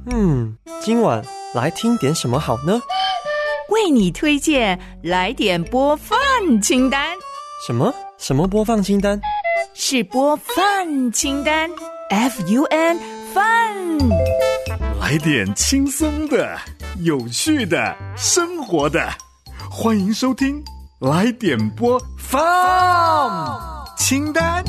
今晚来听点什么好呢？ 为你推荐来点播放清单。 什么播放清单？ 是播放清单 FUN Fun。 来点轻松的、有趣的、生活的，欢迎收听来点播放清单。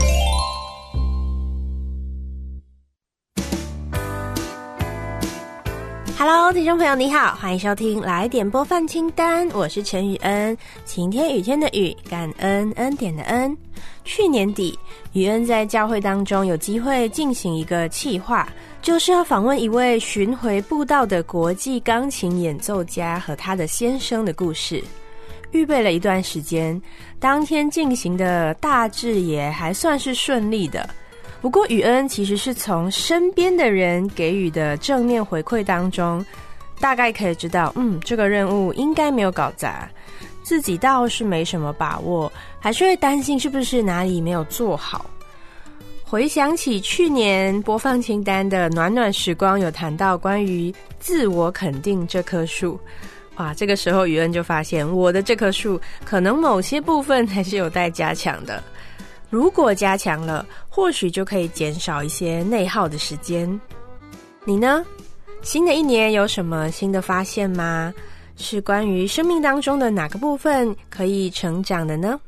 Hello， 听众朋友你好，欢迎收听来点播放清单，我是陈雨恩。晴天雨天的雨，感恩恩典的恩。去年底，雨恩在教会当中有机会进行一个企划，就是要访问一位巡回布道的国际钢琴演奏家和他的先生的故事。预备了一段时间，当天进行的大致也还算是顺利的。不过雨恩其实是从身边的人给予的正面回馈当中，大概可以知道这个任务应该没有搞砸，自己倒是没什么把握，还是会担心是不是哪里没有做好。回想起去年播放清单的暖暖时光，有谈到关于自我肯定这棵树，哇，这个时候雨恩就发现我的这棵树可能某些部分还是有待加强的。如果加强了，或许就可以减少一些内耗的时间。你呢？新的一年有什么新的发现吗？是关于生命当中的哪个部分可以成长的呢？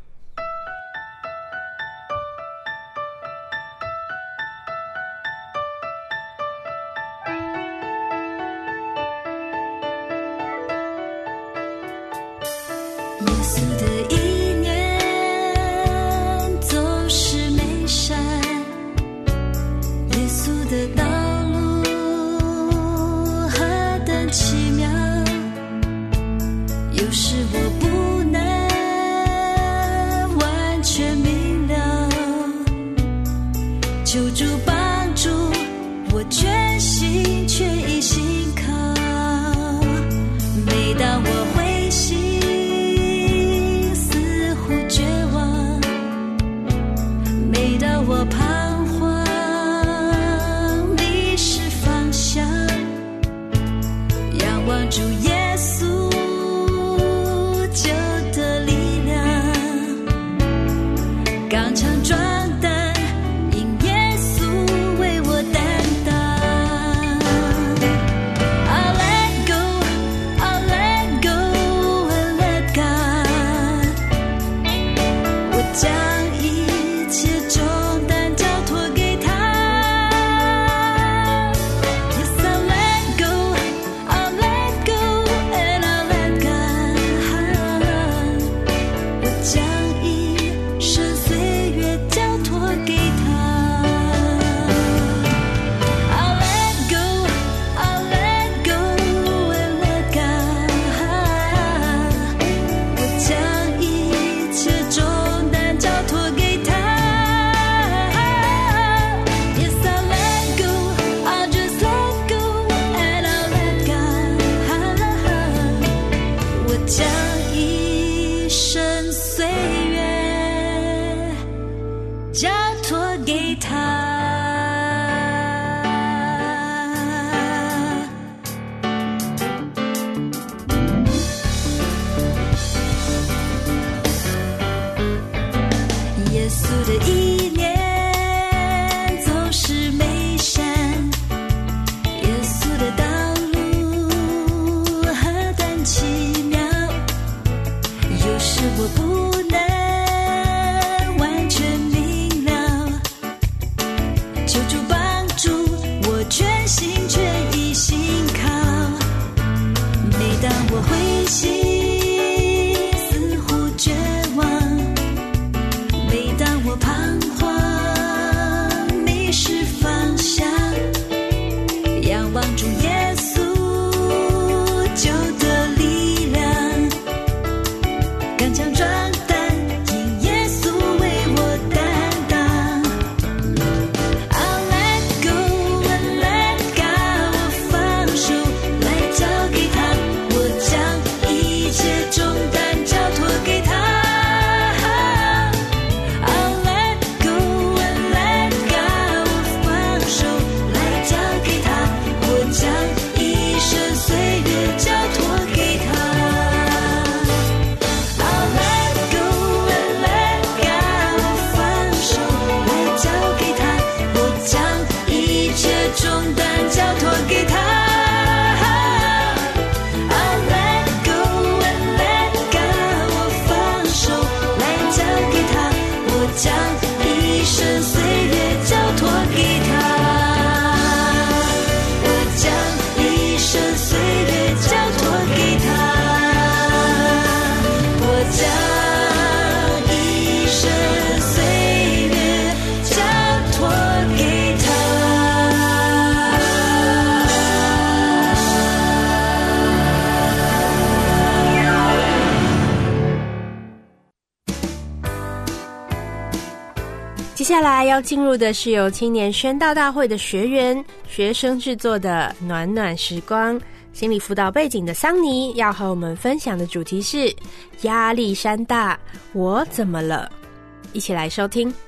下来要进入的是由青年宣道大会的学员学生制作的暖暖时光，心理辅导背景的桑尼要和我们分享的主题是压力山大，我怎么了？一起来收听。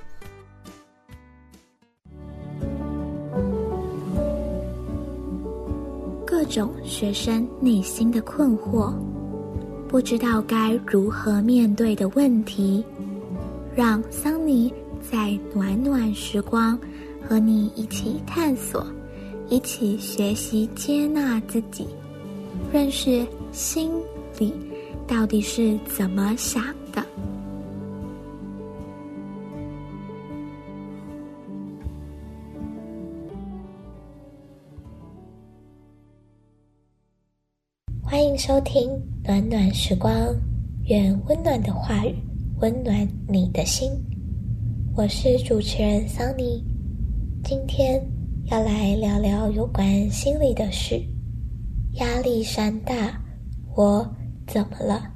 各种学生内心的困惑，不知道该如何面对的问题，让桑尼在暖暖时光和你一起探索，一起学习接纳自己，认识心里到底是怎么想的。欢迎收听暖暖时光，愿温暖的话语温暖你的心。我是主持人桑尼，今天要来聊聊有关心理的事。压力山大，我怎么了？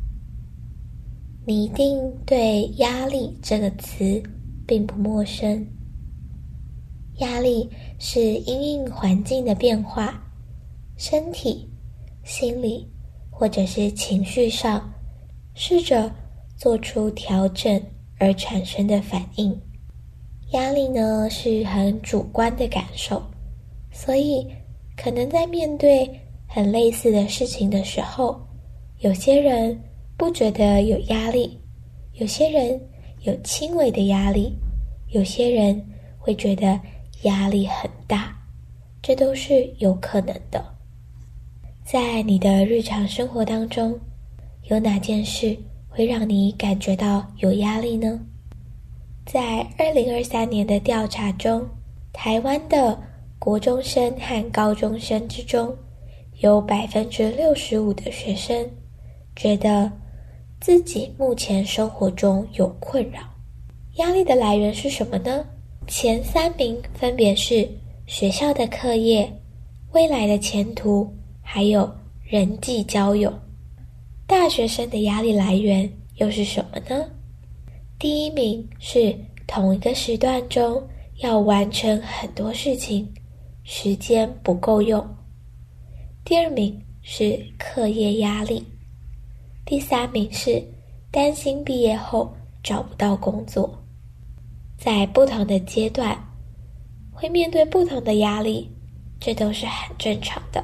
你一定对压力这个词并不陌生。压力是因应环境的变化，身体、心理或者是情绪上试着做出调整而产生的反应。压力呢是很主观的感受，所以可能在面对很类似的事情的时候，有些人不觉得有压力，有些人有轻微的压力，有些人会觉得压力很大，这都是有可能的。在你的日常生活当中，有哪件事会让你感觉到有压力呢？在2023年的调查中，台湾的国中生和高中生之中，有 65% 的学生觉得自己目前生活中有困扰。压力的来源是什么呢？前3名分别是学校的课业、未来的前途，还有人际交友。大学生的压力来源又是什么呢？第1名是同一个时段中要完成很多事情，时间不够用。第2名是课业压力。第3名是担心毕业后找不到工作。在不同的阶段会面对不同的压力，这都是很正常的。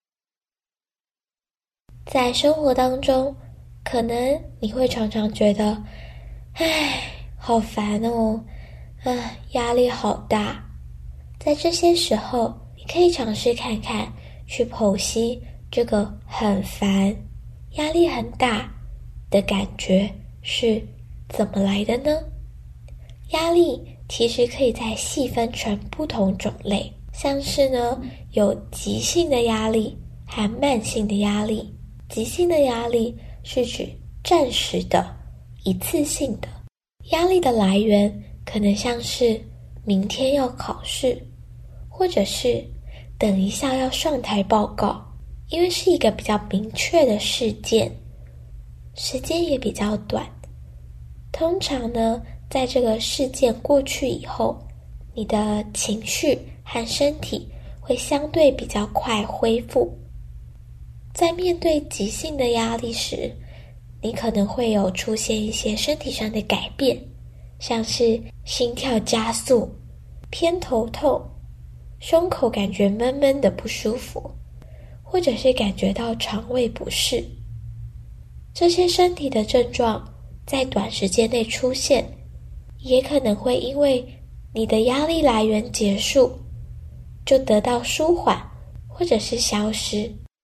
在生活当中，可能你会常常觉得，好烦哦，压力好大。在这些时候，你可以尝试看看，去剖析这个很烦、压力很大的感觉是怎么来的呢？压力其实可以再细分成不同种类，像是呢，有急性的压力和慢性的压力。急性的压力是指暂时的、一次性的。压力的来源可能像是明天要考试，或者是等一下要上台报告，因为是一个比较明确的事件，时间也比较短。通常呢，在这个事件过去以后，你的情绪和身体会相对比较快恢复。在面对急性的压力时，你可能会有出现一些身体上的改变，像是心跳加速、偏头痛、胸口感觉闷闷的不舒服，或者是感觉到肠胃不适。这些身体的症状在短时间内出现，也可能会因为你的压力来源结束，就得到舒缓，或者是消失。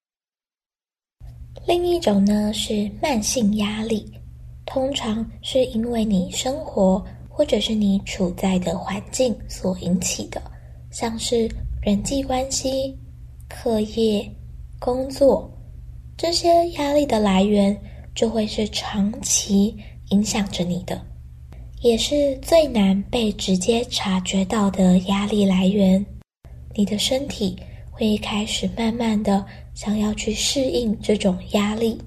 另一种呢是慢性压力，通常是因为你生活或者是你处在的环境所引起的，像是人际关系、课业、工作，这些压力的来源就会是长期影响着你的，也是最难被直接察觉到的压力来源。你的身体会开始慢慢的想要去适应这种压力，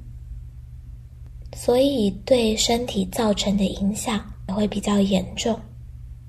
所以对身体造成的影响也会比较严重。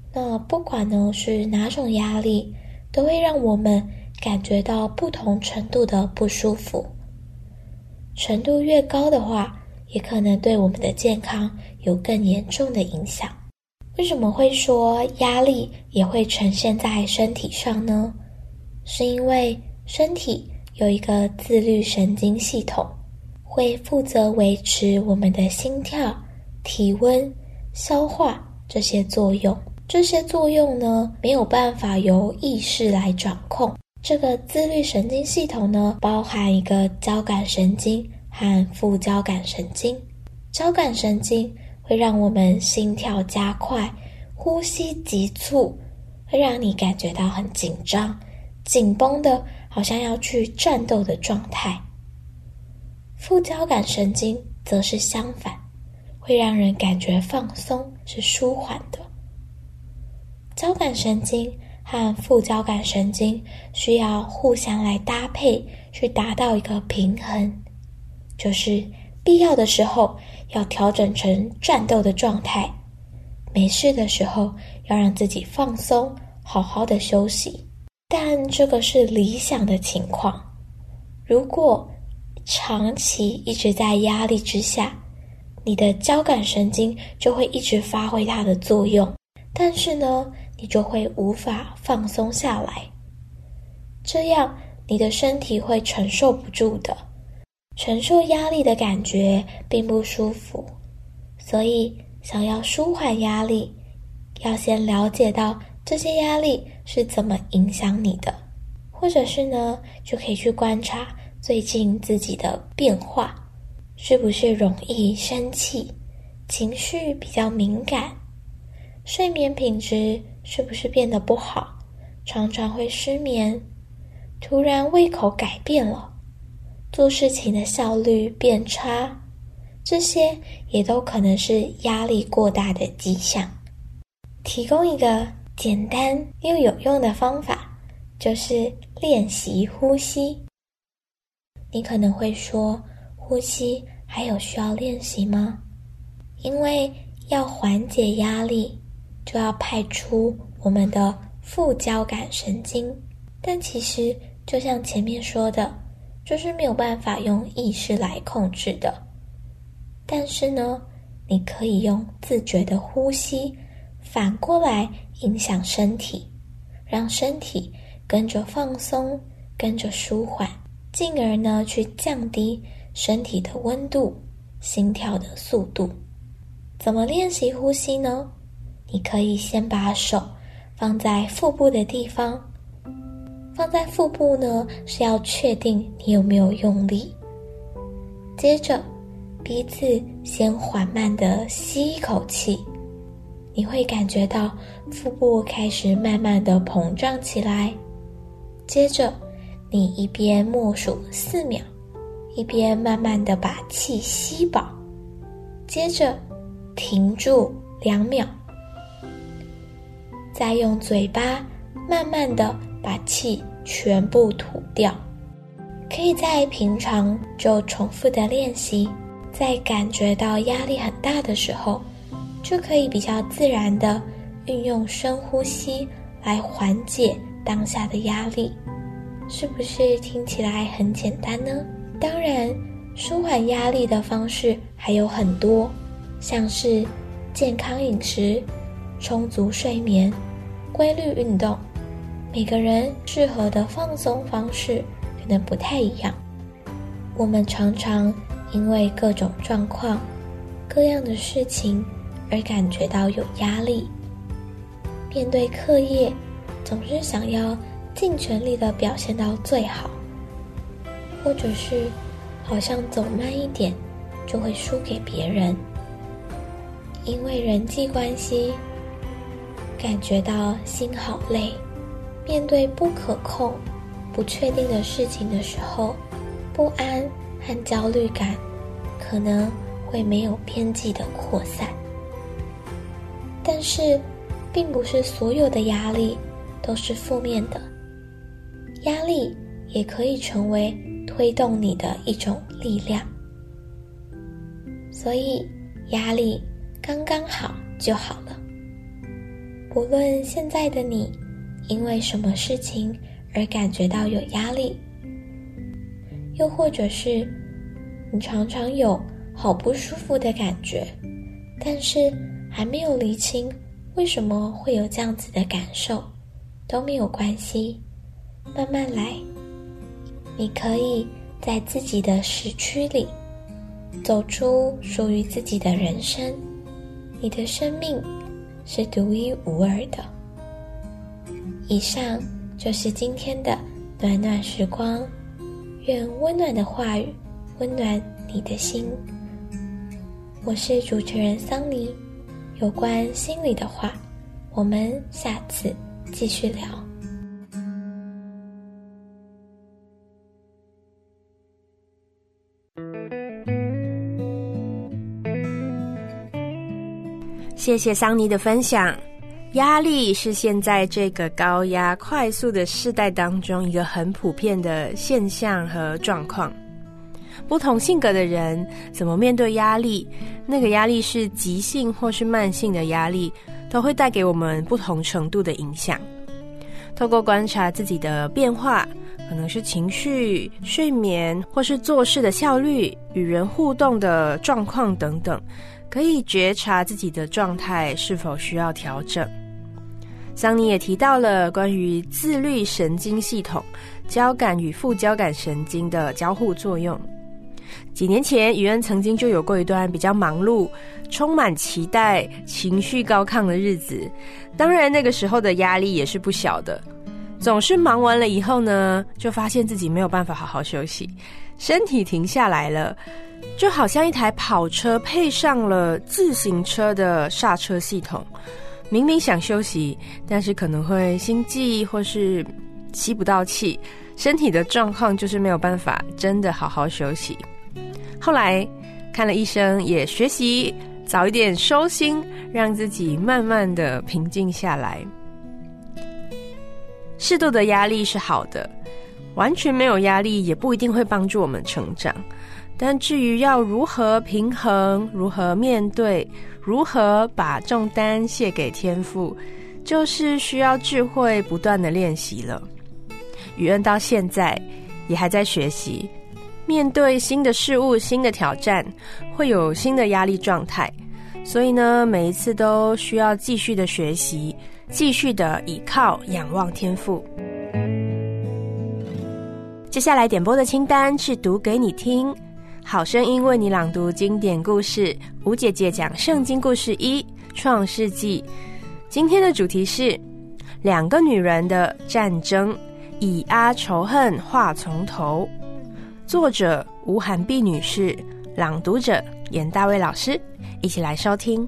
那不管呢是哪种压力，都会让我们感觉到不同程度的不舒服。程度越高的话，也可能对我们的健康有更严重的影响。为什么会说压力也会呈现在身体上呢？是因为身体有一个自律神经系统，会负责维持我们的心跳、体温、消化这些作用。这些作用呢，没有办法由意识来掌控。这个自律神经系统呢，包含一个交感神经和副交感神经。交感神经会让我们心跳加快，呼吸急促，会让你感觉到很紧张，紧绷的好像要去战斗的状态。副交感神经则是相反，会让人感觉放松，是舒缓的。交感神经和副交感神经需要互相来搭配，去达到一个平衡，就是必要的时候要调整成战斗的状态，没事的时候要让自己放松，好好的休息。但这个是理想的情况，如果长期一直在压力之下，你的交感神经就会一直发挥它的作用，但是呢，你就会无法放松下来，这样你的身体会承受不住的。承受压力的感觉并不舒服，所以想要舒缓压力，要先了解到这些压力是怎么影响你的，或者是呢，就可以去观察最近自己的变化，是不是容易生气，情绪比较敏感，睡眠品质是不是变得不好，常常会失眠，突然胃口改变了，做事情的效率变差，这些也都可能是压力过大的迹象。提供一个简单又有用的方法，就是练习呼吸。你可能会说，呼吸还有需要练习吗？因为要缓解压力，就要派出我们的副交感神经，但其实就像前面说的，就是没有办法用意识来控制的。但是呢，你可以用自觉的呼吸反过来影响身体，让身体跟着放松，跟着舒缓，进而呢去降低身体的温度、心跳的速度。怎么练习呼吸呢？你可以先把手放在腹部的地方，放在腹部呢是要确定你有没有用力。接着鼻子先缓慢地吸一口气，你会感觉到腹部开始慢慢地膨胀起来。接着你一边默数4秒，一边慢慢地把气吸饱，接着停住2秒，再用嘴巴慢慢地把气全部吐掉。可以在平常就重复的练习，在感觉到压力很大的时候，就可以比较自然地运用深呼吸来缓解当下的压力。是不是听起来很简单呢？当然，舒缓压力的方式还有很多，像是健康饮食、充足睡眠、规律运动。每个人适合的放松方式可能不太一样。我们常常因为各种状况、各样的事情而感觉到有压力。面对课业，总是想要尽全力的表现到最好，或者是好像走慢一点就会输给别人。因为人际关系，感觉到心好累。面对不可控、不确定的事情的时候，不安和焦虑感可能会没有边际的扩散。但是，并不是所有的压力都是负面的，压力也可以成为推动你的一种力量。所以，压力刚刚好就好了。 不论现在的你因为什么事情而感觉到有压力，又或者是你常常有好不舒服的感觉，但是还没有厘清为什么会有这样子的感受，都没有关系，慢慢来。你可以在自己的时区里走出属于自己的人生，你的生命是独一无二的。以上就是今天的暖暖时光，愿温暖的话语温暖你的心。我是主持人桑尼，有关心里的话，我们下次继续聊。 谢谢桑尼的分享。压力是现在这个高压快速的世代当中一个很普遍的现象和状况。不同性格的人怎么面对压力，那个压力是急性或是慢性的压力，都会带给我们不同程度的影响。透过观察自己的变化，可能是情绪、睡眠，或是做事的效率、与人互动的状况等等，可以觉察自己的状态是否需要调整。桑尼也提到了关于自律神经系统、交感与副交感神经的交互作用。几年前，宇恩曾经就有过一段比较忙碌、充满期待、情绪高亢的日子。当然，那个时候的压力也是不小的。总是忙完了以后呢，就发现自己没有办法好好休息，身体停下来了，就好像一台跑车配上了自行车的刹车系统。明明想休息，但是可能会心悸或是吸不到气，身体的状况就是没有办法真的好好休息。后来看了医生，也学习早一点收心，让自己慢慢的平静下来。适度的压力是好的，完全没有压力也不一定会帮助我们成长。但至于要如何平衡，如何面对，如何把重担卸给天父，就是需要智慧不断的练习了。宇恩到现在也还在学习，面对新的事物、新的挑战，会有新的压力状态，所以呢，每一次都需要继续的学习，继续的倚靠、仰望天父。接下来点播的清单是读给你听，好声音为你朗读经典故事，吴姐姐讲圣经故事1，创世纪。今天的主题是2个女人的战争，以阿仇恨话从头。作者吴涵碧女士，朗读者严大卫老师，一起来收听。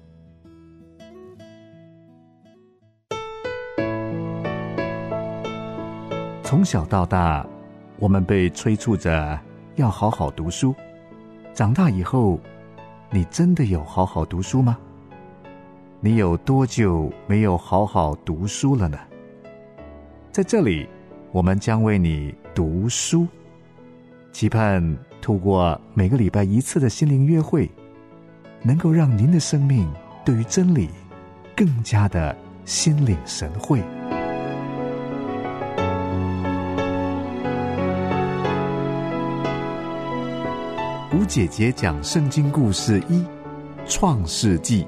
从小到大，我们被催促着要好好读书。长大以后，你真的有好好读书吗？你有多久没有好好读书了呢？在这里，我们将为你读书，期盼透过每个礼拜1次的心灵约会，能够让您的生命对于真理更加的心领神会。吴姐姐讲圣经故事1，创世纪。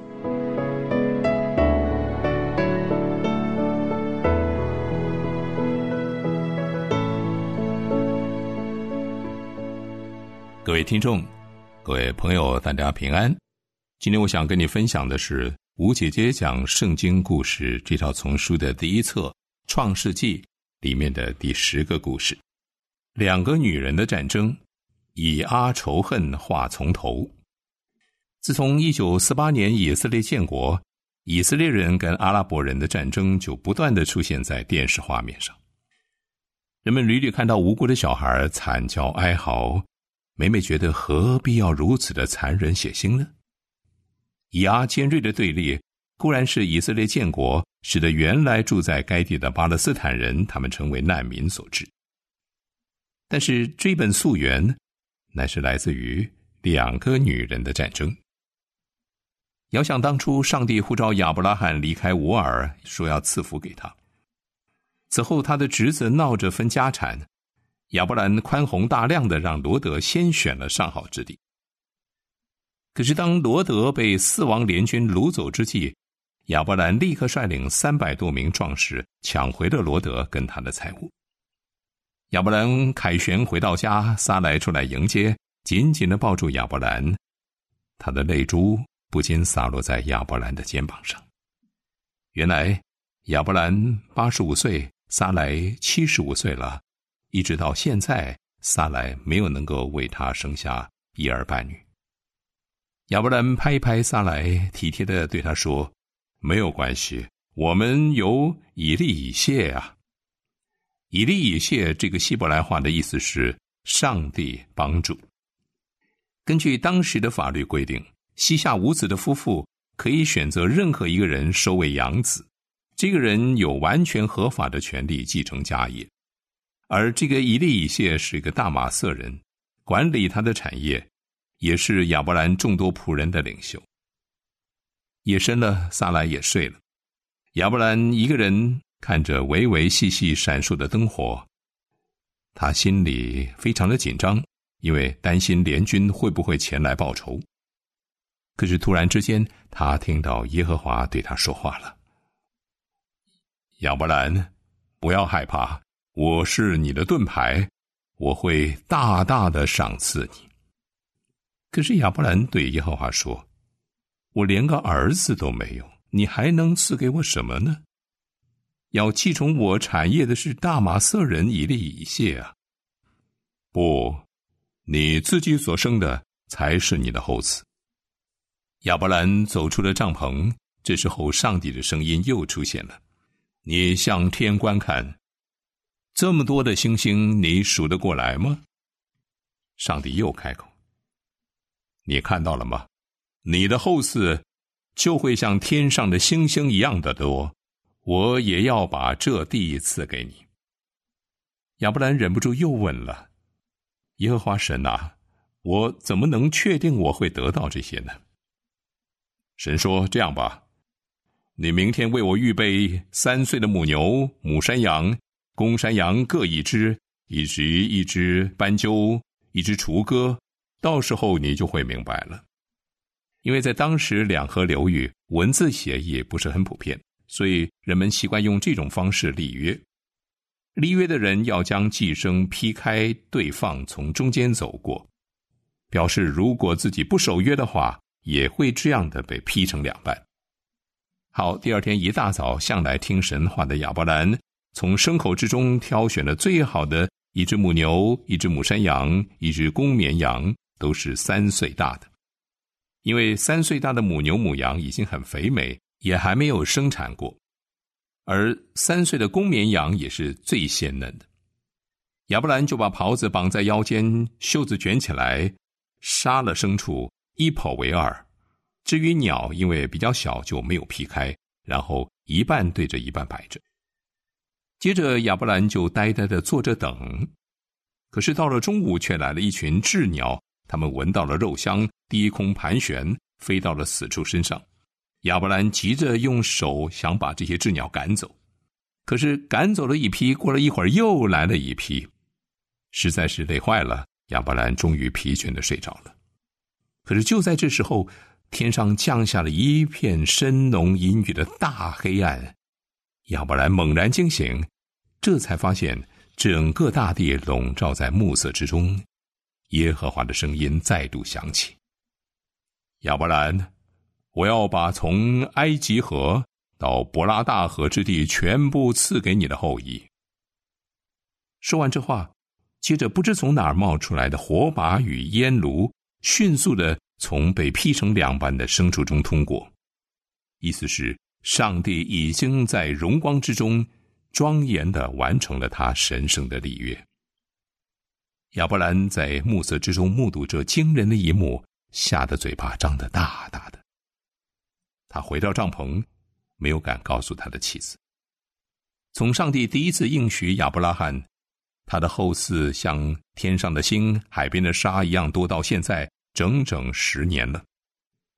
各位听众，各位朋友，大家平安。今天我想跟你分享的是吴姐姐讲圣经故事这套丛书的第1册创世纪里面的第10个故事，2个女人的战争，以阿仇恨话从头。自从1948年以色列建国，以色列人跟阿拉伯人的战争就不断地出现在电视画面上。人们屡屡看到无辜的小孩惨叫哀嚎，每每觉得何必要如此的残忍血腥呢？以阿尖锐的对立固然是以色列建国使得原来住在该地的巴勒斯坦人他们成为难民所致，但是追本溯源乃是来自于2个女人的战争。 遥想当初上帝呼召亚伯拉罕离开乌尔，说要赐福给他。此后他的侄子闹着分家产，亚伯兰宽宏大量的让罗得先选了上好之地。可是当罗得被4王联军掳走之际，亚伯兰立刻率领300多名壮士抢回了罗得跟他的财物。亚伯兰凯旋回到家，撒莱出来迎接，紧紧地抱住亚伯兰，他的泪珠不禁洒落在亚伯兰的肩膀上。原来亚伯兰85岁，撒莱75岁了，一直到现在，撒莱没有能够为他生下一儿半女。亚伯兰拍一拍撒莱，体贴地对他说，没有关系，我们有以利以谢啊。以利以谢这个希伯来话的意思是上帝帮助。根据当时的法律规定，膝下无子的夫妇可以选择任何一个人收为养子，这个人有完全合法的权利继承家业。而这个以利以谢是一个大马色人，管理他的产业，也是亚伯兰众多仆人的领袖。夜深了，撒莱也睡了，亚伯兰一个人看着微微细细闪烁的灯火，他心里非常的紧张，因为担心联军会不会前来报仇。可是突然之间，他听到耶和华对他说话了，亚伯兰，不要害怕，我是你的盾牌，我会大大的赏赐你。可是亚伯兰对耶和华说，我连个儿子都没有，你还能赐给我什么呢？要继承我产业的是大马色人以利以谢啊。不，你自己所生的才是你的后嗣。亚伯兰走出了帐篷，这时候上帝的声音又出现了，你向天观看，这么多的星星，你数得过来吗？上帝又开口，你看到了吗？你的后嗣就会像天上的星星一样的多，我也要把这地赐给你。亚伯兰忍不住又问了，耶和华神啊，我怎么能确定我会得到这些呢？神说，这样吧，你明天为我预备3岁的母牛、母山羊、公山羊各1只，以及1只斑鸠、1只雏鸽，到时候你就会明白了。因为在当时两河流域，文字协议不是很普遍，所以人们习惯用这种方式立约。立约的人要将寄生劈开对方，从中间走过，表示如果自己不守约的话，也会这样的被劈成2半。好，第二天一大早，向来听神话的亚伯兰从牲口之中挑选了最好的1只母牛、1只母山羊、1只公绵羊，都是3岁大的。因为3岁大的母牛母羊已经很肥美，也还没有生产过，而3岁的公绵羊也是最鲜嫩的。亚伯兰就把袍子绑在腰间，袖子卷起来，杀了牲畜，1剖为2。至于鸟，因为比较小就没有劈开，然后一半对着一半摆着。接着亚伯兰就呆呆地坐着等。可是到了中午，却来了一群鸷鸟，他们闻到了肉香，低空盘旋，飞到了死畜身上。亚伯兰急着用手想把这些鸷鸟赶走，可是赶走了一批，过了一会儿又来了一批，实在是累坏了，亚伯兰终于疲倦地睡着了。可是就在这时候，天上降下了一片深浓阴郁的大黑暗，亚伯兰猛然惊醒，这才发现整个大地笼罩在暮色之中。耶和华的声音再度响起，亚伯兰，我要把从埃及河到伯拉大河之地全部赐给你的后裔。说完这话，接着不知从哪儿冒出来的火把与烟炉，迅速地从被劈成2半的牲畜中通过。意思是上帝已经在荣光之中庄严地完成了他神圣的立约。亚伯兰在暮色之中目睹这惊人的一幕，吓得嘴巴张得大大的。他回到帐篷，没有敢告诉他的妻子。从上帝第一次应许亚伯拉罕，他的后嗣像天上的星、海边的沙一样多，到现在整整10年了。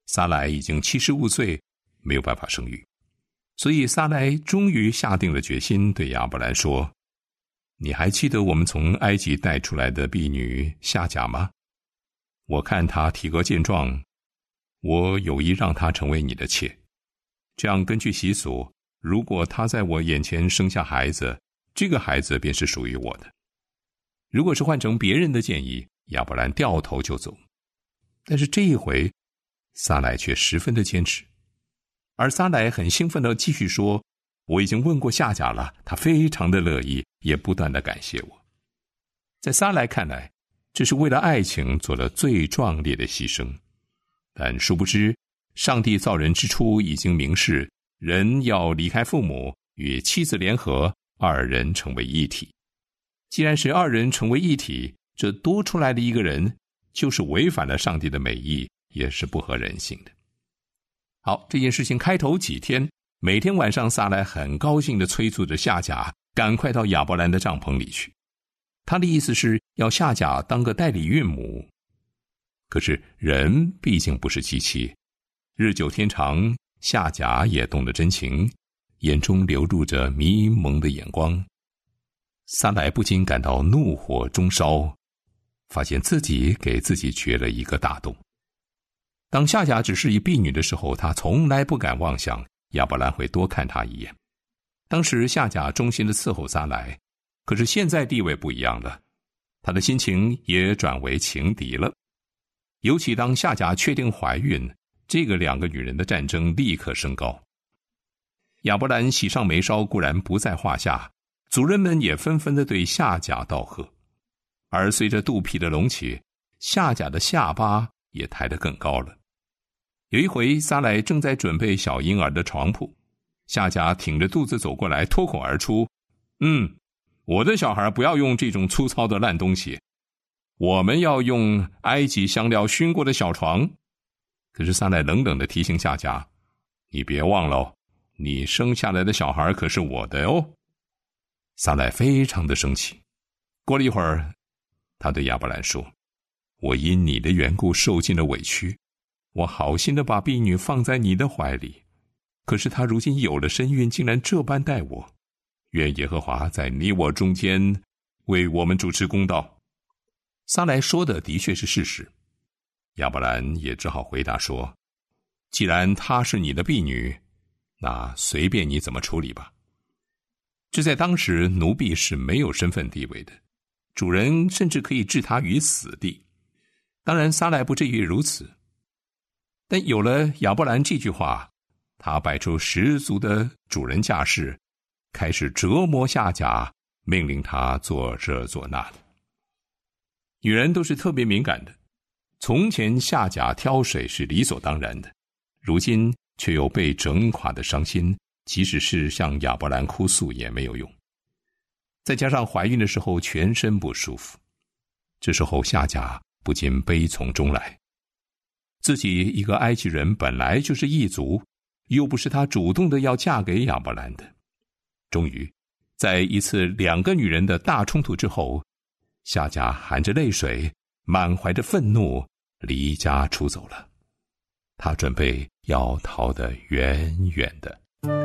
撒莱已经75岁，没有办法生育，所以撒莱终于下定了决心，对亚伯兰说：你还记得我们从埃及带出来的婢女夏甲吗？我看她体格健壮，我有意让她成为你的妾。这样根据习俗，如果她在我眼前生下孩子，这个孩子便是属于我的。如果是换成别人的建议，亚伯兰掉头就走。但是这一回，撒莱却十分的坚持。而撒莱很兴奋地继续说：我已经问过夏甲了，他非常的乐意，也不断地感谢我。在撒莱看来，这是为了爱情做了最壮烈的牺牲。但殊不知，上帝造人之初已经明示，人要离开父母，与妻子联合，二人成为一体。既然是二人成为一体，这多出来的一个人就是违反了上帝的美意，也是不合人性的。好，这件事情开头几天，每天晚上撒莱很高兴地催促着夏甲赶快到亚伯兰的帐篷里去。他的意思是要夏甲当个代理孕母。可是人毕竟不是机器，日久天长，夏甲也动了真情，眼中流露着迷蒙的眼光。撒莱不禁感到怒火中烧，发现自己给自己掘了一个大洞。当夏甲只是一婢女的时候，他从来不敢妄想亚伯兰会多看他一眼。当时夏甲忠心地伺候撒莱，可是现在地位不一样了，他的心情也转为情敌了。尤其当夏甲确定怀孕，这个两个女人的战争立刻升高。亚伯兰喜上眉梢固然不在话下，族人们也纷纷地对夏甲道贺。而随着肚皮的隆起，夏甲的下巴也抬得更高了。有一回，撒莱正在准备小婴儿的床铺，夏甲挺着肚子走过来，脱口而出：我的小孩不要用这种粗糙的烂东西，我们要用埃及香料熏过的小床。可是撒莱冷冷地提醒夏甲：你别忘了，你生下来的小孩可是我的哦。撒莱非常的生气。过了一会儿，他对亚伯兰说：我因你的缘故受尽了委屈，我好心的把婢女放在你的怀里，可是她如今有了身孕，竟然这般待我。愿耶和华在你我中间为我们主持公道。撒莱说的的确是事实，亚伯兰也只好回答说：既然她是你的婢女，那随便你怎么处理吧。这在当时奴婢是没有身份地位的，主人甚至可以置他于死地。当然撒莱不至于如此，但有了亚伯兰这句话，他摆出十足的主人架势，开始折磨夏甲，命令他做这做那的。女人都是特别敏感的，从前夏甲挑水是理所当然的，如今却有被整垮的伤心，即使是向亚伯兰哭诉也没有用。再加上怀孕的时候全身不舒服，这时候夏甲不禁悲从中来。自己一个埃及人本来就是异族，又不是他主动的要嫁给亚伯兰的。终于在一次两个女人的大冲突之后，夏甲含着泪水，满怀着愤怒，离家出走了。他准备要逃得远远的。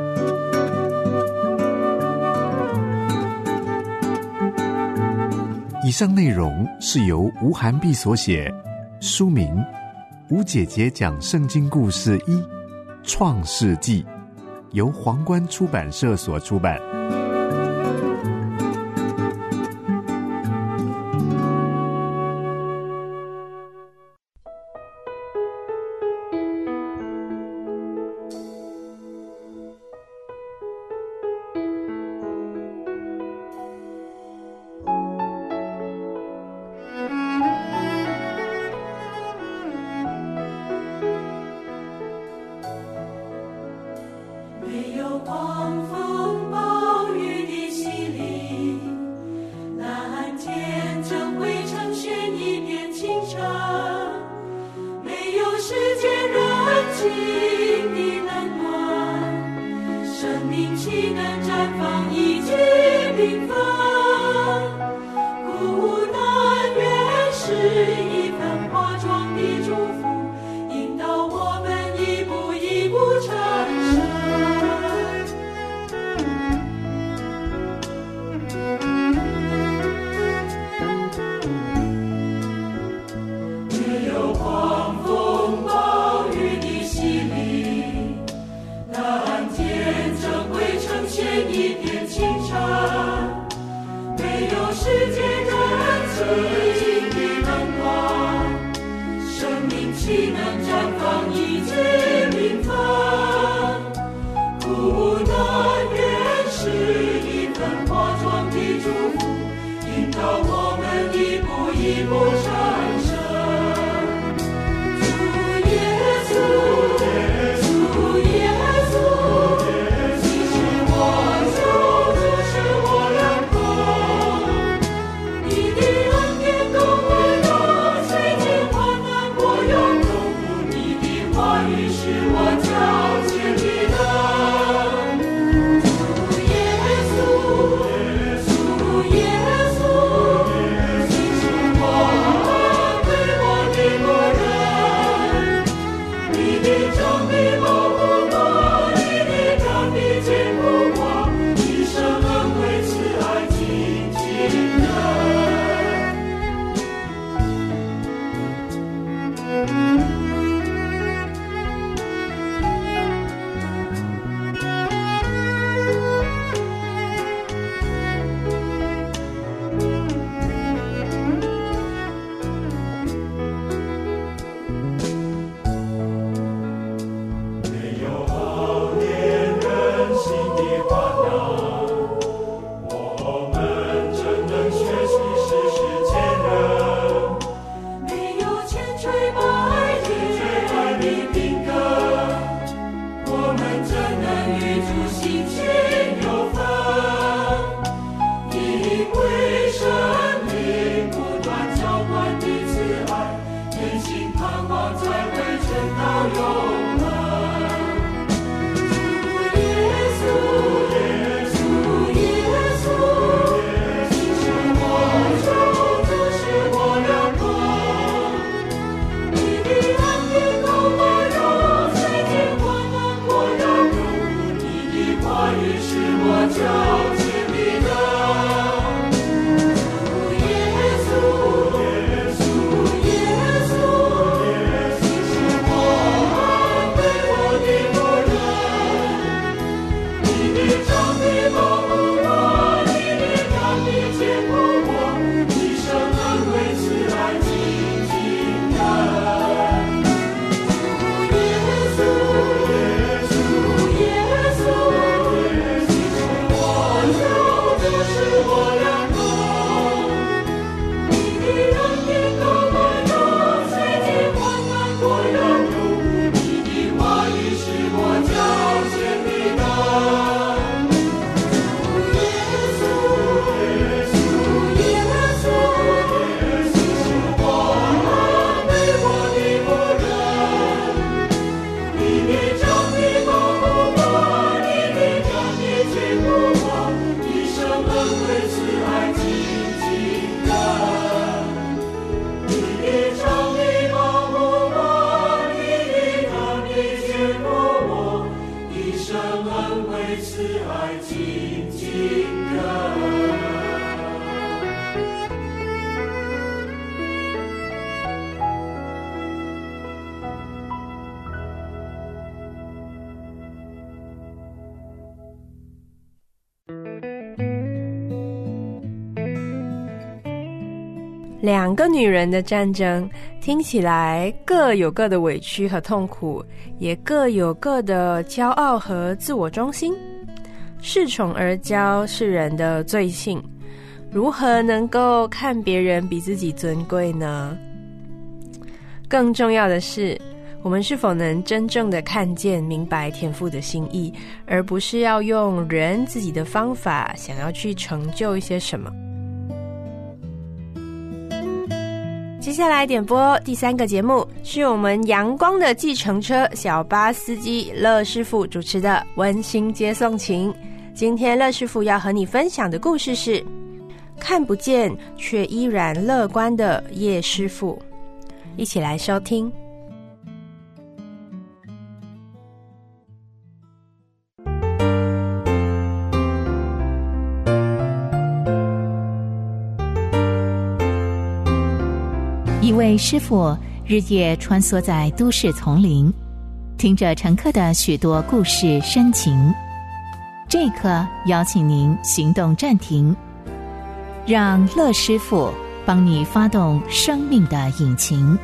以上内容是由吴涵碧所写，书名《吴姐姐讲圣经故事一：创世纪》，由皇冠出版社所出版。 没有狂风暴雨世界人生的灯光，生命岂能绽放一切缤纷？苦难原是一份化妆的祝福，引导我们一步一步成圣。主耶稣，主耶稣，你是我救主，是我良工。你的恩典够我用，虽经患难我永不。你的话语是我脚前的灯。主耶稣，主耶稣，你是我对我的牧人。你的杖的保护我，你的杖的坚固我，一生恩惠慈爱紧紧的。没有好恋人心的烦恼，我们怎能学习世世间人？没有千锤百炼的品格，我们怎能与主心情有分？因为生命不断浇灌的慈爱，内心盼望才会存到永恒。主耶稣，主耶稣，你是我救主，是我良工。你的恩典够我用，虽经患难我要用。你的话语是我脚前的灯。主耶稣，主耶稣，你是我对我的牧人。你的杖的保护我，你的杖的坚固我，一生恩惠慈爱紧紧的。主耶稣，主耶稣，你是我救主，是我良工。你的恩典够我用，虽经患难我要用。你的话语是我脚前的灯。主耶稣，主耶稣，你是我对我的牧人。你的杖的保护我，你的杖的坚固我，一生恩惠慈爱紧紧的。你的杖的保护我，你的杖的坚固我，一生恩惠慈爱紧紧的。 两个女人的战争，听起来各有各的委屈和痛苦，也各有各的骄傲和自我中心。恃宠而骄是人的罪性，如何能够看别人比自己尊贵呢？更重要的是，我们是否能真正的看见明白天父的心意，而不是要用人自己的方法想要去成就一些什么。接下来点播第3个节目，是我们阳光的计程车小巴司机乐师傅主持的温馨接送情。今天乐师傅要和你分享的故事是看不见却依然乐观的叶师傅，一起来收听。 一位师傅日夜穿梭在都市丛林，听着乘客的许多故事深情。这一刻邀请您行动暂停， 让乐师傅帮你发动生命的引擎。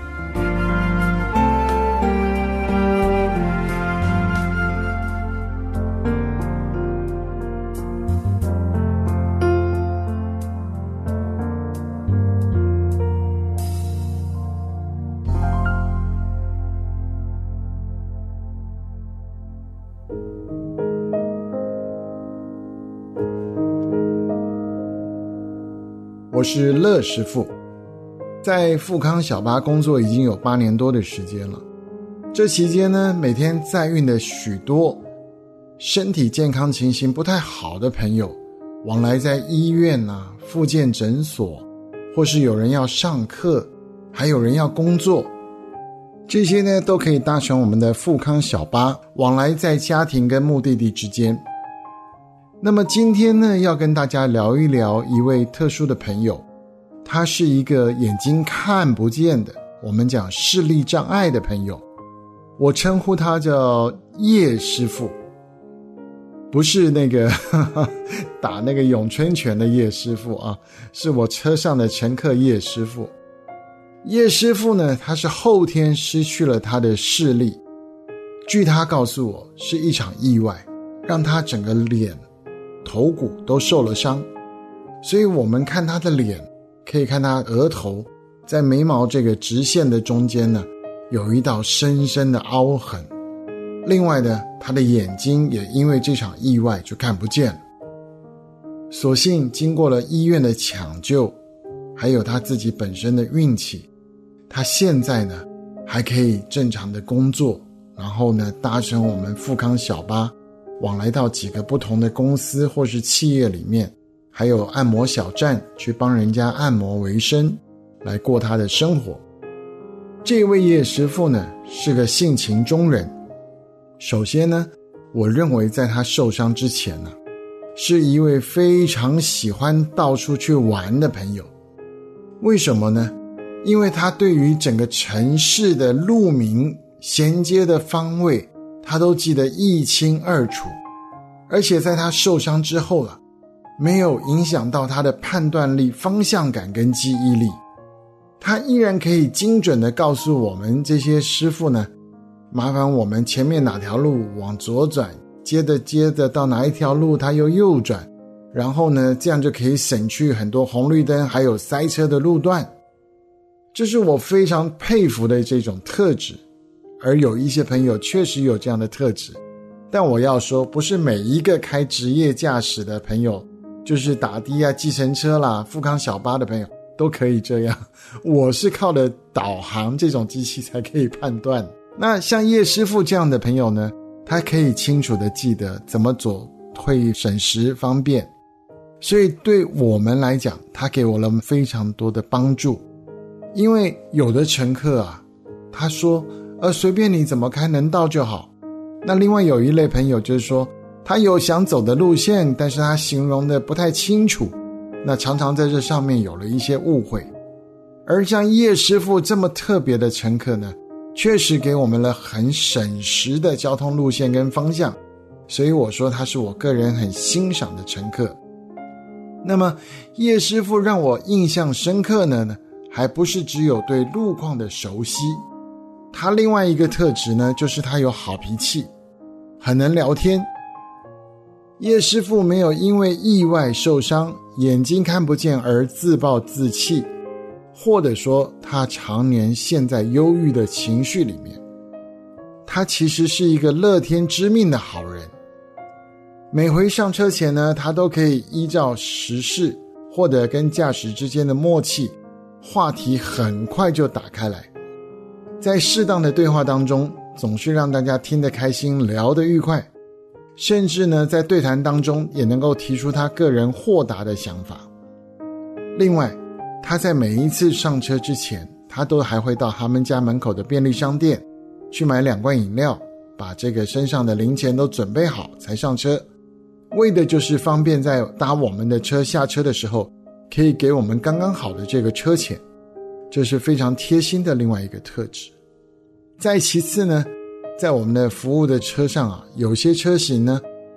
我是乐师傅，在富康小巴工作已经有8年多的时间了。这期间呢，每天载运的许多身体健康情形不太好的朋友，往来在医院啊、复健诊所，或是有人要上课，还有人要工作，这些呢都可以搭乘我们的富康小巴，往来在家庭跟目的地之间。那么今天呢，要跟大家聊一聊一位特殊的朋友，他是一个眼睛看不见的，我们讲视力障碍的朋友，我称呼他叫叶师傅，不是那个打那个咏春拳的叶师傅啊，是我车上的乘客叶师傅。叶师傅呢，他是后天失去了他的视力，据他告诉我，是一场意外，让他整个脸头骨都受了伤，所以我们看他的脸，可以看他额头在眉毛这个直线的中间呢，有一道深深的凹痕。另外呢，他的眼睛也因为这场意外就看不见了。所幸经过了医院的抢救，还有他自己本身的运气，他现在呢还可以正常的工作，然后呢搭乘我们富康小巴往来到几个不同的公司或是企业里面，还有按摩小站去帮人家按摩为生，来过他的生活。这位叶师傅呢，是个性情中人。首先呢，我认为在他受伤之前呢，是一位非常喜欢到处去玩的朋友。为什么呢？因为他对于整个城市的路名、衔接的方位，他都记得一清二楚，而且在他受伤之后啊，没有影响到他的判断力、方向感跟记忆力，他依然可以精准地告诉我们这些师傅呢，麻烦我们前面哪条路往左转，接着到哪一条路他又右转，然后呢，这样就可以省去很多红绿灯还有塞车的路段。这是我非常佩服的这种特质。而有一些朋友确实有这样的特质，但我要说，不是每一个开职业驾驶的朋友，就是打的啊、计程车啦、富康小巴的朋友都可以这样。我是靠着导航这种机器才可以判断。那像叶师傅这样的朋友呢，他可以清楚地记得怎么走会省时方便，所以对我们来讲，他给我了非常多的帮助。因为有的乘客啊，他说随便你怎么开，能到就好。那另外有一类朋友就是说，他有想走的路线，但是他形容的不太清楚，那常常在这上面有了一些误会。而像叶师傅这么特别的乘客呢，确实给我们了很省时的交通路线跟方向，所以我说他是我个人很欣赏的乘客。那么叶师傅让我印象深刻呢，还不是只有对路况的熟悉，他另外一个特质呢，就是他有好脾气，很能聊天。叶师傅没有因为意外受伤，眼睛看不见而自暴自弃，或者说他常年陷在忧郁的情绪里面。他其实是一个乐天知命的好人。每回上车前呢，他都可以依照时事或者跟驾驶之间的默契，话题很快就打开来。在适当的对话当中，总是让大家听得开心，聊得愉快，甚至呢，在对谈当中也能够提出他个人豁达的想法。另外，他在每一次上车之前，他都还会到他们家门口的便利商店去买2罐饮料，把这个身上的零钱都准备好才上车，为的就是方便在搭我们的车下车的时候，可以给我们刚刚好的这个车钱，这是非常贴心的另外一个特质。再其次呢，在我们的服务的车上啊，有些车型呢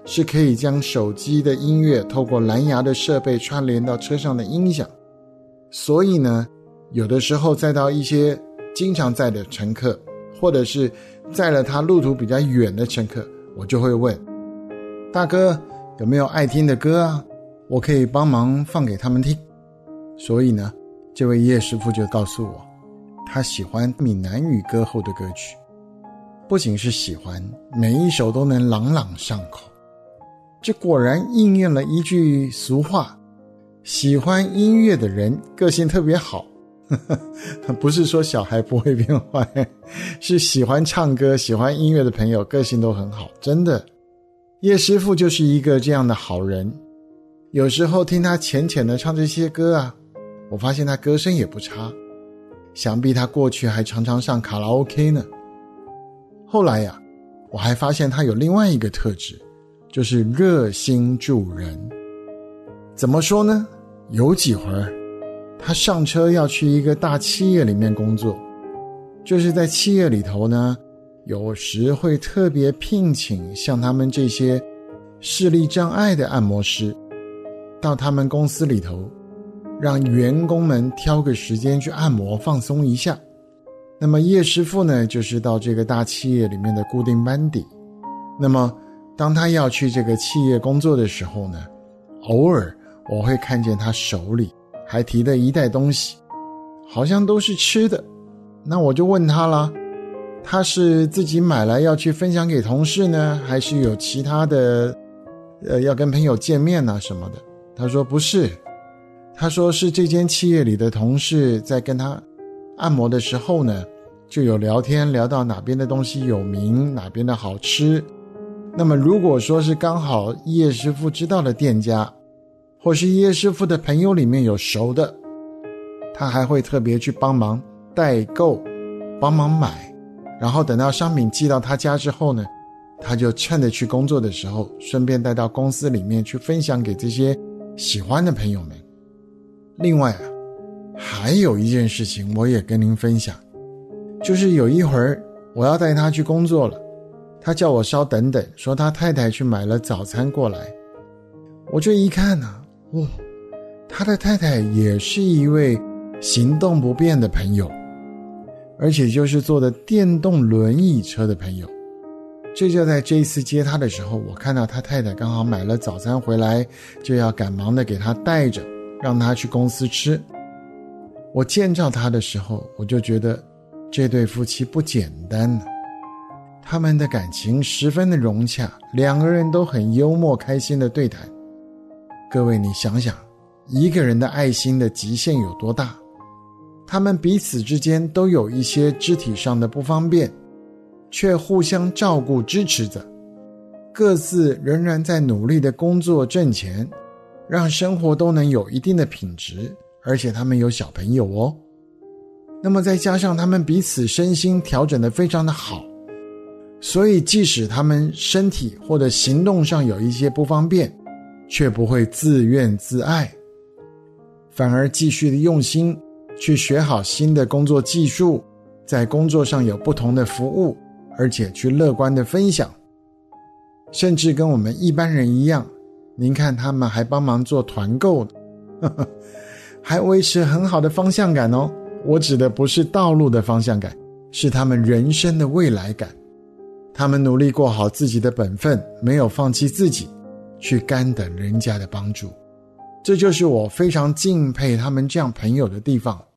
是可以将手机的音乐透过蓝牙的设备串联到车上的音响。所以呢，有的时候载到一些经常载的乘客，或者是载了他路途比较远的乘客，我就会问，大哥有没有爱听的歌啊？我可以帮忙放给他们听。所以呢，这位叶师傅就告诉我，他喜欢闽南语歌后的歌曲，不仅是喜欢，每一首都能朗朗上口。这果然应验了一句俗话，喜欢音乐的人个性特别好。不是说小孩不会变坏，是喜欢唱歌喜欢音乐的朋友个性都很好，真的。叶师傅就是一个这样的好人。有时候听他浅浅的唱这些歌啊，我发现他歌声也不差，想必他过去还常常上卡拉 OK 呢。后来呀，我还发现他有另外一个特质，就是热心助人。怎么说呢？有几回他上车要去一个大企业里面工作，就是在企业里头呢，有时会特别聘请像他们这些视力障碍的按摩师到他们公司里头，让员工们挑个时间去按摩放松一下。那么叶师傅呢，就是到这个大企业里面的固定班底。那么当他要去这个企业工作的时候呢，偶尔我会看见他手里还提了一袋东西，好像都是吃的。那我就问他了，他是自己买来要去分享给同事呢，还是有其他的要跟朋友见面啊什么的？他说不是，他说是这间企业里的同事在跟他按摩的时候呢，就有聊天，聊到哪边的东西有名，哪边的好吃。那么如果说是刚好叶师傅知道的店家，或是叶师傅的朋友里面有熟的，他还会特别去帮忙代购，帮忙买，然后等到商品寄到他家之后呢，他就趁着去工作的时候，顺便带到公司里面去分享给这些喜欢的朋友们。另外啊，还有一件事情我也跟您分享，就是有一会儿我要带他去工作了，他叫我稍等等，说他太太去买了早餐过来。我这一看啊，他的太太也是一位行动不便的朋友，而且就是坐的电动轮椅车的朋友。这就在这一次接他的时候，我看到他太太刚好买了早餐回来，就要赶忙的给他带着，让他去公司吃。我见到他的时候，我就觉得这对夫妻不简单呢。他们的感情十分的融洽，两个人都很幽默开心的对谈。各位你想想，一个人的爱心的极限有多大？他们彼此之间都有一些肢体上的不方便，却互相照顾支持着，各自仍然在努力的工作挣钱，让生活都能有一定的品质，而且他们有小朋友哦。那么再加上他们彼此身心调整得非常的好，所以即使他们身体或者行动上有一些不方便，却不会自怨自艾，反而继续的用心去学好新的工作技术，在工作上有不同的服务，而且去乐观的分享，甚至跟我们一般人一样，您看他们还帮忙做团购，还维持很好的方向感哦。我指的不是道路的方向感，是他们人生的未来感。他们努力过好自己的本分，没有放弃自己，去干等人家的帮助。这就是我非常敬佩他们这样朋友的地方。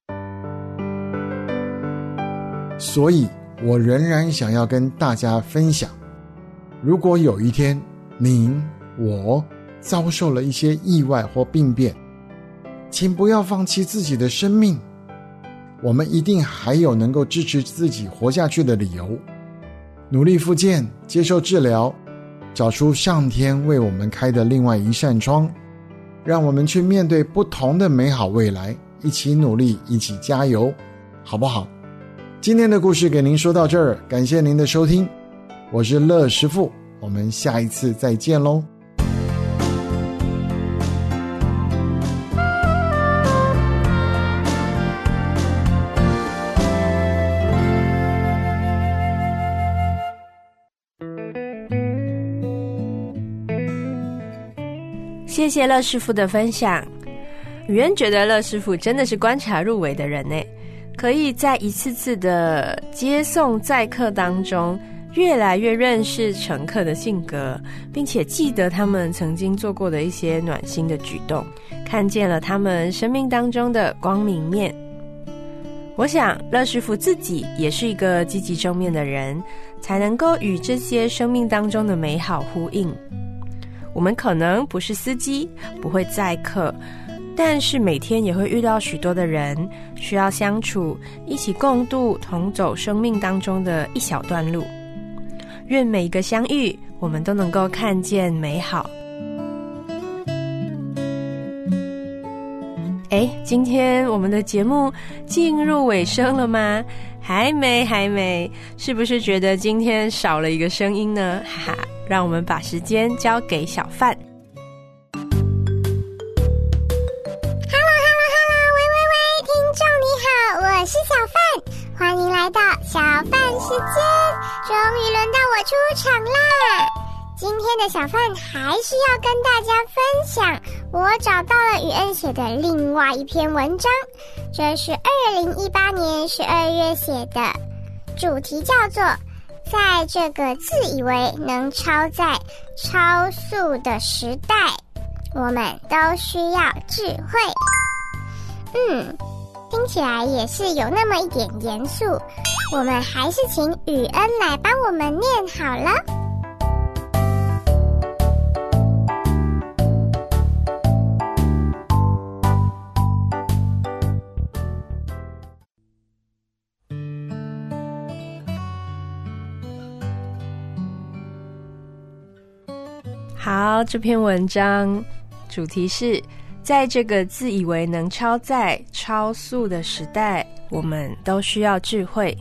所以我仍然想要跟大家分享，如果有一天您我遭受了一些意外或病变，请不要放弃自己的生命，我们一定还有能够支持自己活下去的理由。努力复健，接受治疗，找出上天为我们开的另外一扇窗，让我们去面对不同的美好未来，一起努力，一起加油，好不好？今天的故事给您说到这儿，感谢您的收听，我是乐师傅，我们下一次再见咯。 谢谢乐师傅的分享。宇恩觉得乐师傅真的是观察入微的人呢，可以在一次次的接送载客当中越来越认识乘客的性格，并且记得他们曾经做过的一些暖心的举动，看见了他们生命当中的光明面。我想乐师傅自己也是一个积极正面的人，才能够与这些生命当中的美好呼应。我们可能不是司机，不会载客，但是每天也会遇到许多的人，需要相处，一起共度同走生命当中的一小段路。愿每一个相遇，我们都能够看见美好。今天我们的节目进入尾声了吗？还没，是不是觉得今天少了一个声音呢？哈哈，让我们把时间交给小范。 喂，听众你好，我是小范，欢迎来到小范时间，终于轮到我出场啦！今天的小范还是要跟大家分享我找到了宇恩写的另外一篇文章，这是2018年12月写的，主题叫做在这个自以为能超载超速的时代，我们都需要智慧。听起来也是有那么一点严肃，我们还是请宇恩来帮我们念好了。 好，这篇文章主题是在这个自以为能超载超速的时代，我们都需要智慧。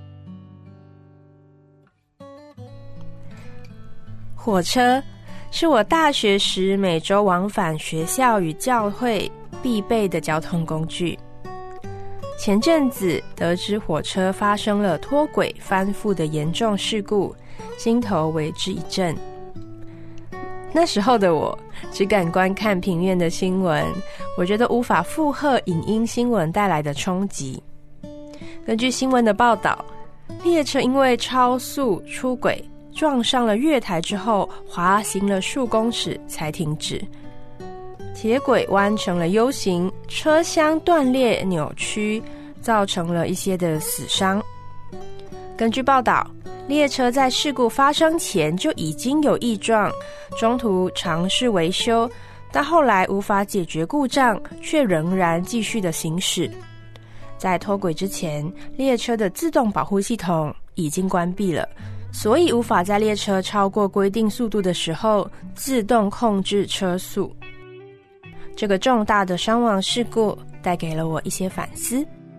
火车是我大学时每周往返学校与教会必备的交通工具。前阵子得知火车发生了脱轨翻覆的严重事故，心头为之一震。那时候的我只敢观看平面的新闻，我觉得无法负荷影音新闻带来的冲击。根据新闻的报道，列车因为超速出轨撞上了月台之后，滑行了数公尺才停止，铁轨弯成了 U 型，车厢断裂扭曲，造成了一些的死伤。根据报道，列车在事故发生前就已经有异状，中途尝试维修，但后来无法解决故障，却仍然继续的行驶。在脱轨之前，列车的自动保护系统已经关闭了，所以无法在列车超过规定速度的时候自动控制车速。这个重大的伤亡事故带给了我一些反思。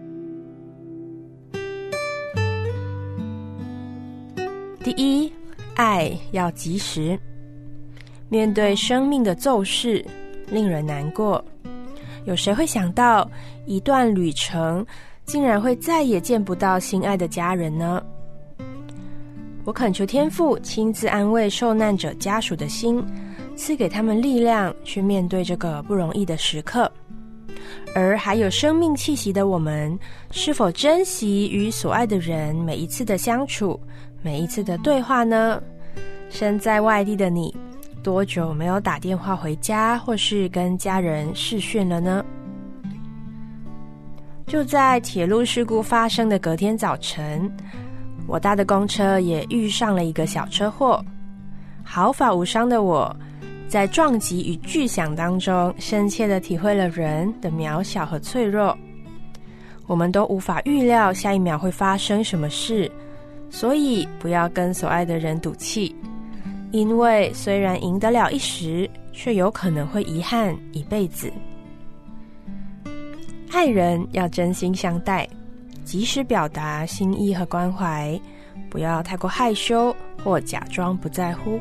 第一，爱要及时。面对生命的骤逝，令人难过。有谁会想到，一段旅程竟然会再也见不到心爱的家人呢？我恳求天父亲自安慰受难者家属的心，赐给他们力量去面对这个不容易的时刻。而还有生命气息的我们，是否珍惜与所爱的人每一次的相处，每一次的对话呢？身在外地的你，多久没有打电话回家，或是跟家人视讯了呢？就在铁路事故发生的隔天早晨，我搭的公车也遇上了一个小车祸。毫发无伤的我，在撞击与巨响当中，深切地体会了人的渺小和脆弱。我们都无法预料下一秒会发生什么事，所以不要跟所爱的人赌气，因为虽然赢得了一时，却有可能会遗憾一辈子。爱人要真心相待，及时表达心意和关怀，不要太过害羞或假装不在乎。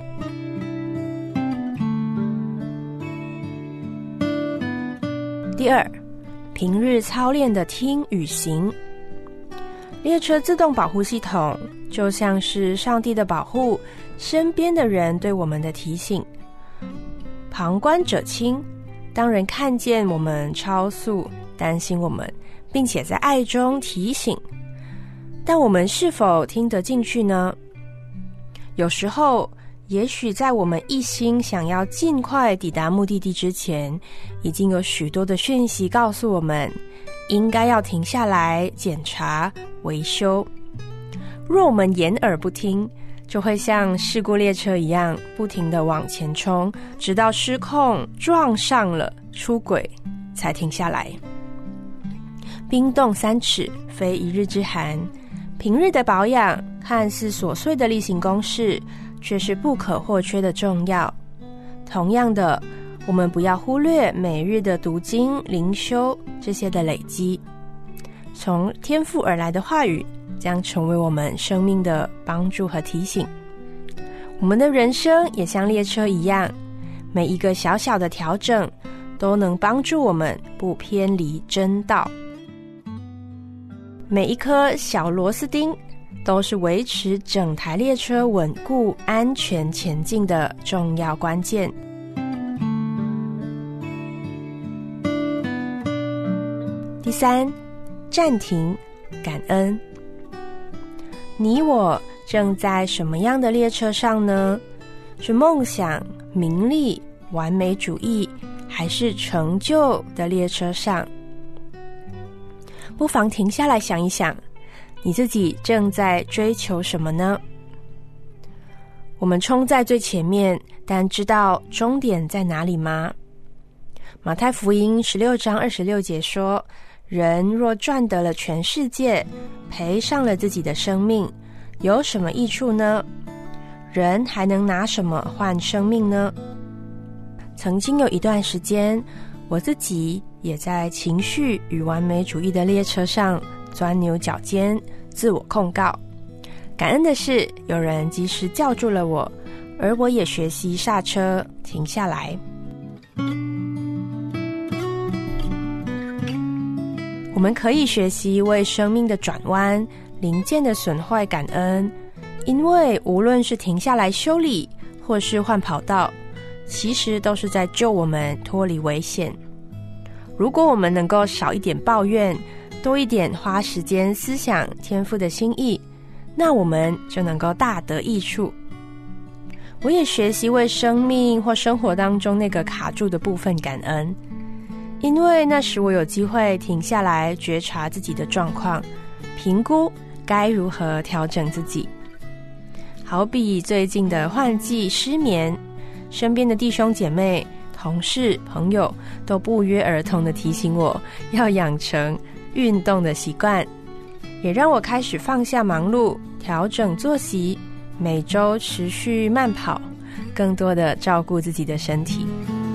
第二，平日操练的听与行。列车自动保护系统就像是上帝的保护，身边的人对我们的提醒。 旁观者清，当人看见我们超速，担心我们，并且在爱中提醒，但我们是否听得进去呢？有时候也许在我们一心想要尽快抵达目的地之前，已经有许多的讯息告诉我们应该要停下来检查维修。若我们掩耳不听，就会像事故列车一样不停地往前冲，直到失控撞上了出轨才停下来。冰冻3尺非一日之寒，平日的保养看似琐碎的例行公事，却是不可或缺的重要。同样的，我们不要忽略每日的读经灵修这些的累积，从天父而来的话语将成为我们生命的帮助和提醒。我们的人生也像列车一样，每一个小小的调整都能帮助我们不偏离真道。每一颗小螺丝钉都是维持整台列车稳固安全前进的重要关键。第3，暂停感恩。你我正在什么样的列车上呢？是梦想、名利、完美主义，还是成就的列车上？不妨停下来想一想，你自己正在追求什么呢？我们冲在最前面，但知道终点在哪里吗？马太福音16章26节说，人若赚得了全世界，赔上了自己的生命，有什么益处呢？人还能拿什么换生命呢？曾经有一段时间，我自己也在情绪与完美主义的列车上钻牛角尖，自我控告。感恩的是，有人及时叫住了我，而我也学习刹车，停下来。我们可以学习为生命的转弯、零件的损坏感恩，因为无论是停下来修理，或是换跑道，其实都是在救我们脱离危险。如果我们能够少一点抱怨，多一点花时间思想天父的心意，那我们就能够大得益处。我也学习为生命或生活当中那个卡住的部分感恩，因为那时我有机会停下来觉察自己的状况，评估该如何调整自己。好比最近的换季失眠，身边的弟兄姐妹、同事、朋友都不约而同地提醒我要养成运动的习惯，也让我开始放下忙碌，调整作息，每周持续慢跑，更多的照顾自己的身体。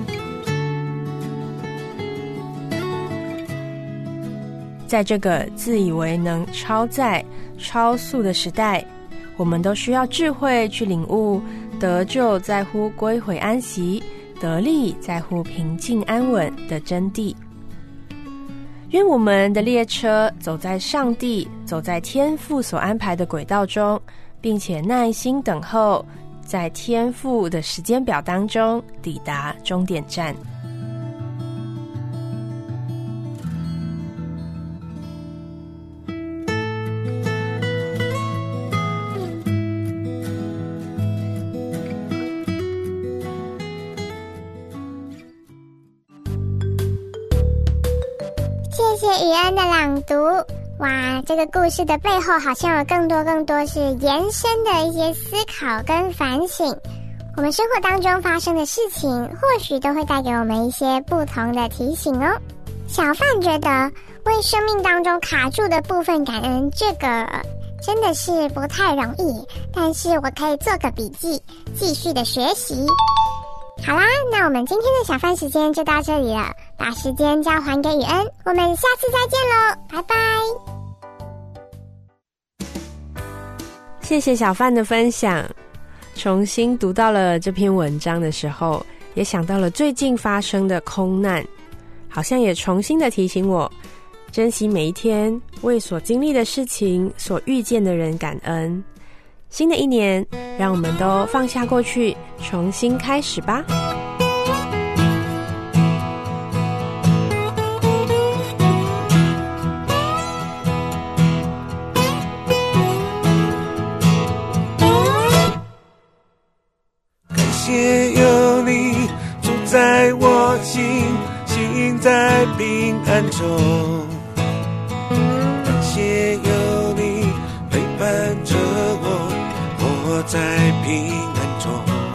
在这个自以为能超载、超速的时代，我们都需要智慧去领悟，得救在乎归回安息，得力在乎平静安稳的真谛。愿我们的列车走在上帝、走在天父所安排的轨道中，并且耐心等候，在天父的时间表当中抵达终点站。 谢谢雨恩的朗读。哇，这个故事的背后好像有更多是延伸的一些思考跟反省。我们生活当中发生的事情，或许都会带给我们一些不同的提醒哦。小范觉得为生命当中卡住的部分感恩，这个真的是不太容易，但是我可以做个笔记，继续的学习。好啦，那我们今天的小范时间就到这里了，把时间交还给雨恩，我们下次再见咯，拜拜。 谢谢小范的分享。重新读到了这篇文章的时候，也想到了最近发生的空难，好像也重新的提醒我珍惜每一天，为所经历的事情、所遇见的人感恩。新的一年，让我们都放下过去，重新开始吧。 平安中，感谢有你陪伴着我，活在平安中。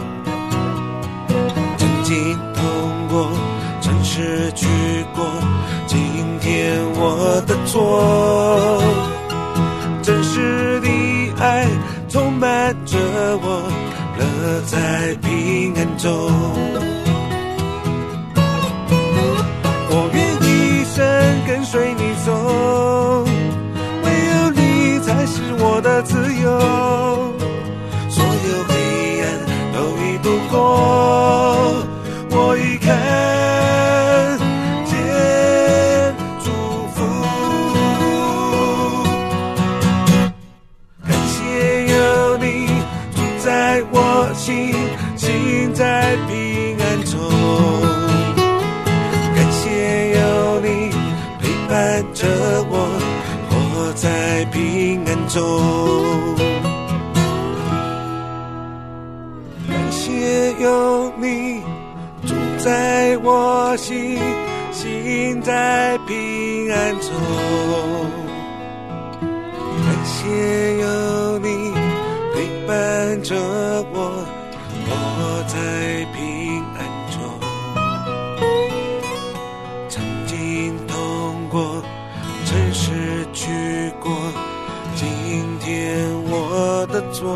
曾经痛过，曾失去过，今天我的错，真实的爱充满着我，乐在平安中。我愿一生跟随你走，唯有你才是我的自由，所有黑暗都已度过，我已看见祝福。感谢有你住在我心，心在平安中。感谢有你陪伴着我，活在平安中。感谢有你住在我心，心在平安中。感谢有你陪伴着我，活在平安中。曾经痛过，曾失去过，今天我的错，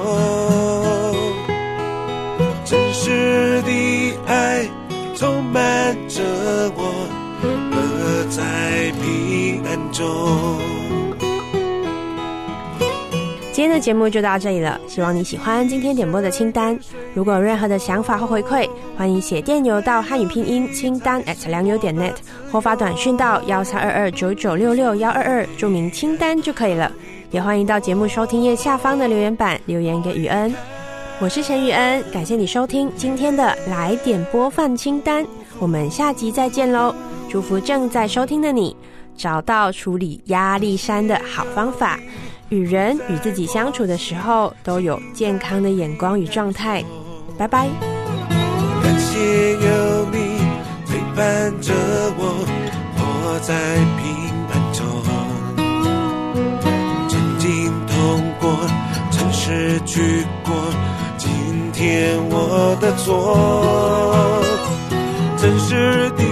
真实的爱充满着我，乐在平安中。 今天的节目就到这里了，希望你喜欢今天点播的清单。如果有任何的想法或回馈，欢迎写电邮到汉语拼音清单@良友.net，或发短讯到1322996622，注明清单就可以了。也欢迎到节目收听页下方的留言板留言给雨恩。我是陈雨恩，感谢你收听今天的来点播放清单，我们下集再见咯。祝福正在收听的你找到处理压力山的好方法，与人与自己相处的时候都有健康的眼光与状态。拜拜。 感谢有你陪伴着我，活在平安中。曾经痛过，曾失去过，今天我的错，真实的